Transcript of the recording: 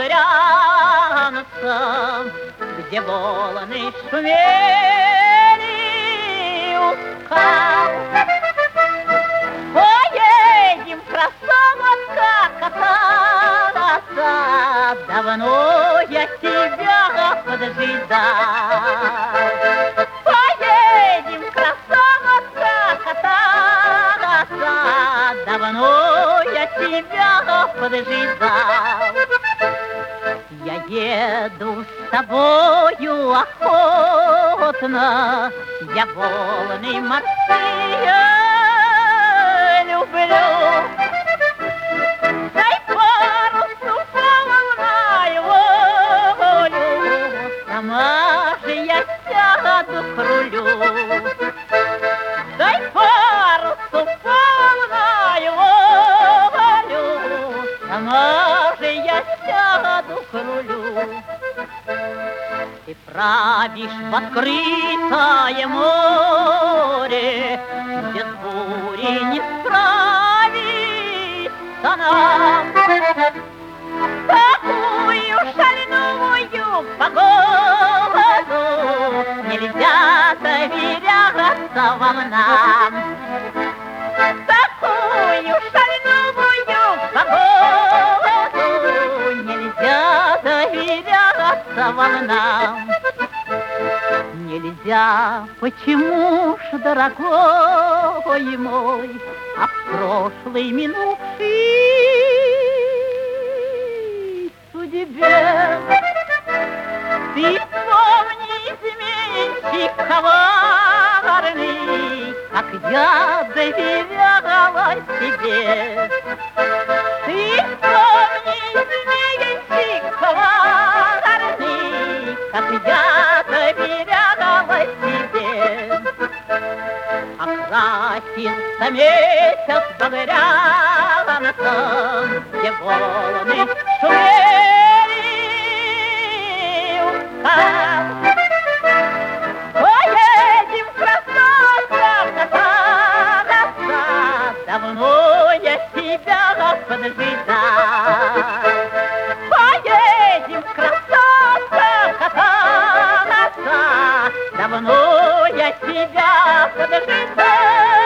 багрянцем, где волны шумели у скал. Поедем, красавица, кататься, давно я тебя поджидал. Поедем, красавица, кататься, давно я тебя поджидал. Я еду с тобою охотно, я волны морские люблю. Дай парусу волною волю, сама же я сяду к рулю. Дай парусу волною волю, сама же я сяду к рулю. Ты правишь в открытое море, где с бурей не справится нам. Такую шальную погоду нельзя доверяться волнам. Такую шальную погоду нельзя доверяться волнам. Нельзя, почему ж, дорогой мой, а в прошлой минувшей судьбе ты помни, изменщик коварный, как я доверяла тебе. Ты помни, изменщик коварный, как я доверяла тебе. Окрасился месяц багрянцем, где волны шумели у скал. Поедем, красавица, кататься, давно я тебя поджидал. Поедем, красавица, кататься, давно я тебя поджидал.